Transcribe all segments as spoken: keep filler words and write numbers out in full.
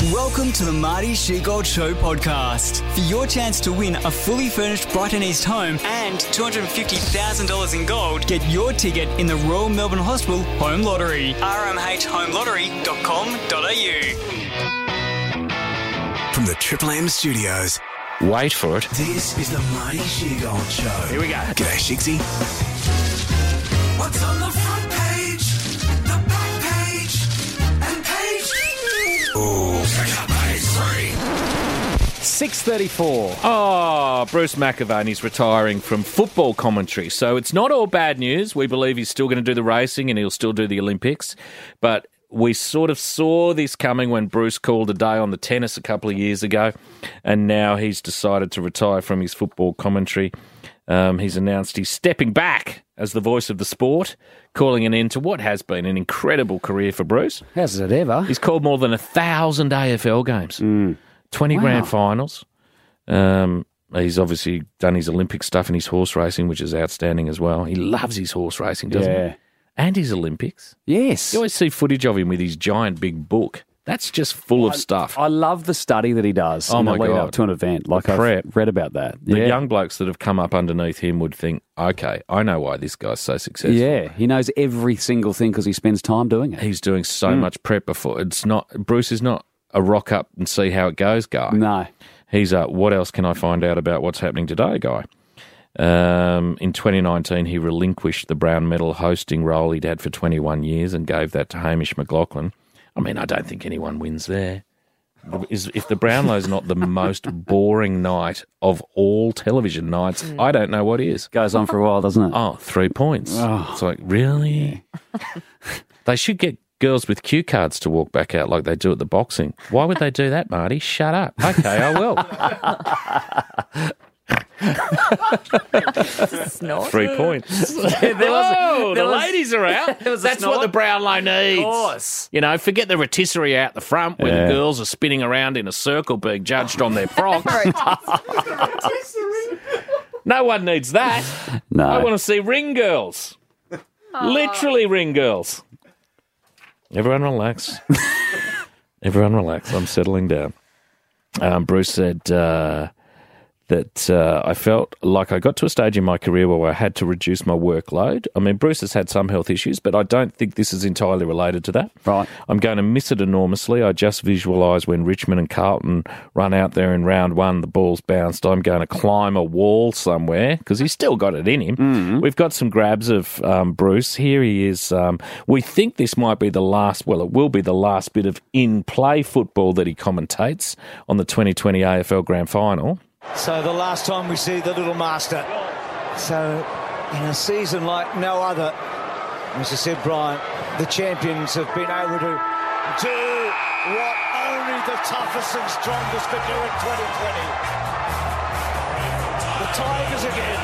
Welcome to the Marty Sheargold Show podcast. For your chance to win a fully furnished Brighton East home and two hundred fifty thousand dollars in gold, get your ticket in the Royal Melbourne Hospital Home Lottery. r m h home lottery dot com dot a u. From the Triple M studios, wait for it. This is the Marty Sheargold Show. Here we go. G'day, Shigsy. What's on the front page, the back page, and page... Oh, check out page three. six thirty-four. Oh, Bruce McAvaney's retiring from football commentary. So it's not all bad news. We believe he's still going to do the racing and he'll still do the Olympics. But we sort of saw this coming when Bruce called a day on the tennis a couple of years ago. And now he's decided to retire from his football commentary. Um, he's announced he's stepping back as the voice of the sport, calling an end to what has been an incredible career for Bruce. Has it ever? He's called more than a thousand A F L games, Mm. twenty Wow. grand finals. Um, he's obviously done his Olympic stuff and his horse racing, which is outstanding as well. He loves his horse racing, doesn't Yeah. he? And his Olympics. Yes. You always see footage of him with his giant big book. That's just full of stuff. I love the study that he does Oh in my the lead God. up to an event. Like, I've prep. read about that. The yeah. young blokes that have come up underneath him would think, okay, I know why this guy's so successful. Yeah, he knows every single thing because he spends time doing it. He's doing so Mm. much prep before. It's not Bruce is not a rock up and see how it goes guy. No. He's a what else can I find out about what's happening today guy. Um, in twenty nineteen, he relinquished the Brown Medal hosting role he'd had for twenty-one years and gave that to Hamish McLaughlin. I mean, I don't think anyone wins there. Is, if the Brownlow's not the most boring night of all television nights, I don't know what is. Goes on for a while, doesn't it? Oh, three points. Oh. It's like, really? They should get girls with cue cards to walk back out like they do at the boxing. Why would they do that, Marty? Shut up. Okay, I will. Snort. Three points. there was- oh, there the was- ladies are out. there was a That's what snort. the Brownlow needs. Of course. You know, forget the rotisserie out the front where Yeah. the girls are spinning around in a circle being judged on their frocks. No one needs that. No. I want to see ring girls. Literally ring girls. Everyone relax. Everyone relax. I'm settling down. Um, Bruce said uh, that uh, I felt like I got to a stage in my career where I had to reduce my workload. I mean, Bruce has had some health issues, but I don't think this is entirely related to that. Right. I'm going to miss it enormously. I just visualise when Richmond and Carlton run out there in round one, the ball's bounced. I'm going to climb a wall somewhere because he's still got it in him. Mm-hmm. We've got some grabs of um, Bruce. Here he is. Um, we think this might be the last, well, it will be the last bit of in-play football that he commentates on the twenty twenty A F L Grand Final. So the last time we see the little master. So in a season like no other, as I said, Brian, the champions have been able to do what only the toughest and strongest could do in twenty twenty. The Tigers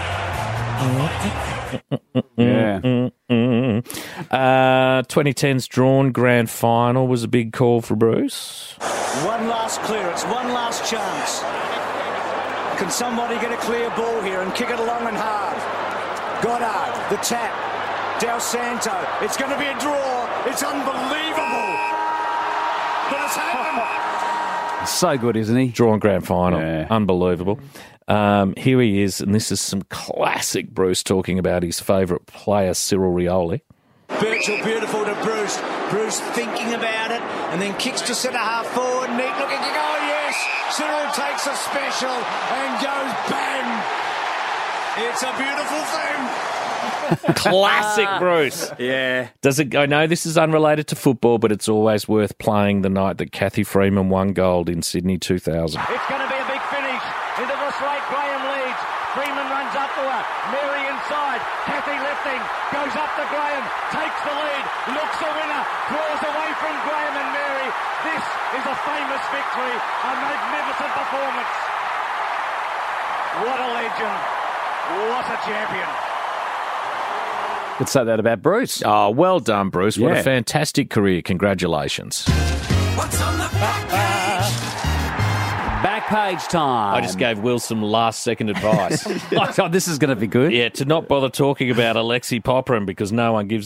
again. Yeah. Mm-hmm. Uh, twenty ten's drawn grand final was a big call for Bruce. One last clearance, one last chance. Can somebody get a clear ball here and kick it along and hard? Goddard, the tap. Del Santo. It's going to be a draw. It's unbelievable. But it's happened. So good, isn't he? Drawn grand final. Yeah. Unbelievable. Um, here he is, and this is some classic Bruce talking about his favourite player, Cyril Rioli. Birchall beautiful to Bruce. Bruce thinking about it and then kicks to centre half forward. Neat looking kick. Oh, yes. Cyril takes a special and goes bang. It's a beautiful thing. Classic Bruce. Yeah. Does it? I know this is unrelated to football, but it's always worth playing the night that Kathy Freeman won gold in Sydney two thousand. It's going to be a big finish. Into the straight, Graham leads. Freeman runs up to her. Mary inside. Kathy lifting. Goes up to Graham. Takes the lead. Looks a winner. Draws away from Graham and Mary. This is a famous victory. A magnificent performance. What a legend. What a champion. Could say that about Bruce. Oh, well done, Bruce. What Yeah. a fantastic career. Congratulations. What's on the back page? Back page time. I just gave Will some last-second advice. I thought this is going to be good. Yeah, to not bother talking about Alexi Popperin because no one gives a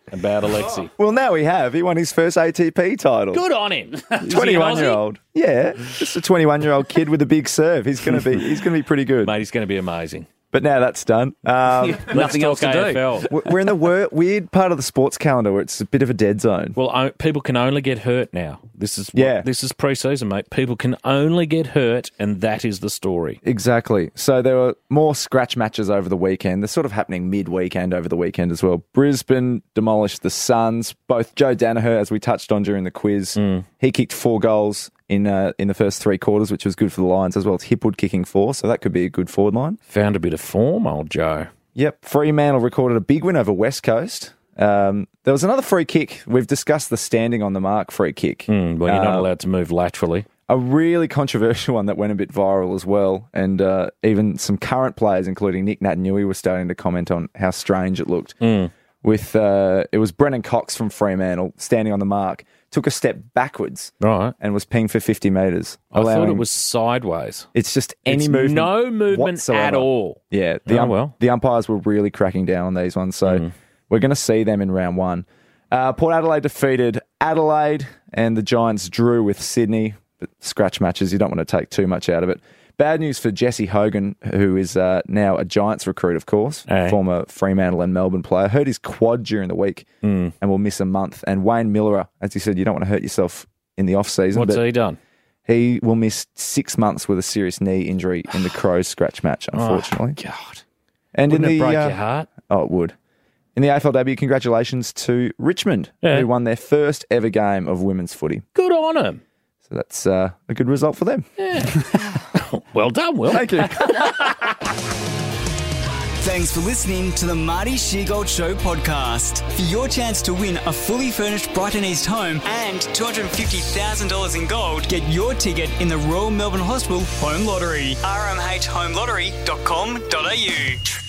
about Alexi. Well, now we have. He won his first A T P title. Good on him. twenty-one-year-old. Yeah, just a twenty-one-year-old kid with a big serve. He's going to be. He's going to be pretty good. Mate, he's going to be amazing. But now that's done. Um, Nothing else to A F L. do. We're in the wor- weird part of the sports calendar where it's a bit of a dead zone. Well, o- people can only get hurt now. This is what, yeah. This is pre-season, mate. People can only get hurt, and that is the story. Exactly. So there were more scratch matches over the weekend. They're sort of happening mid-weekend over the weekend as well. Brisbane demolished the Suns. Both Joe Danaher, as we touched on during the quiz, mm. he kicked four goals in uh, in the first three quarters, which was good for the Lions, as well as Hipwood kicking four, so that could be a good forward line. Found a bit of form, old Joe. Yep. Fremantle recorded a big win over West Coast. Um, there was another free kick. We've discussed the standing on the mark free kick. Mm, well, you're not uh, allowed to move laterally. A really controversial one that went a bit viral as well, and uh, even some current players, including Nick Naitanui, were starting to comment on how strange it looked. Mm. With uh, it was Brennan Cox from Fremantle standing on the mark, took a step backwards, right, and was pinged for fifty metres. I thought it was sideways. It's just any it's movement, no movement whatsoever. at all. Yeah, the oh, um, well. the umpires were really cracking down on these ones, so mm. we're going to see them in round one. Uh, Port Adelaide defeated Adelaide, and the Giants drew with Sydney. But scratch matches, you don't want to take too much out of it. Bad news for Jesse Hogan, who is uh, now a Giants recruit, of course, hey. former Fremantle and Melbourne player. Hurt his quad during the week mm. and will miss a month. And Wayne Miller, as you said, you don't want to hurt yourself in the off-season. What's he done? He will miss six months with a serious knee injury in the Crows scratch match, unfortunately. Oh, God. And Wouldn't in the, it break uh, your heart? Oh, it would. In the A F L W, congratulations to Richmond, yeah. who won their first ever game of women's footy. Good on them. So that's uh, a good result for them. Yeah. Well done, Will. Thank you. Thanks for listening to the Marty Sheargold Show podcast. For your chance to win a fully furnished Brighton East home and two hundred fifty thousand dollars in gold, get your ticket in the Royal Melbourne Hospital Home Lottery. r m h home lottery dot com dot a u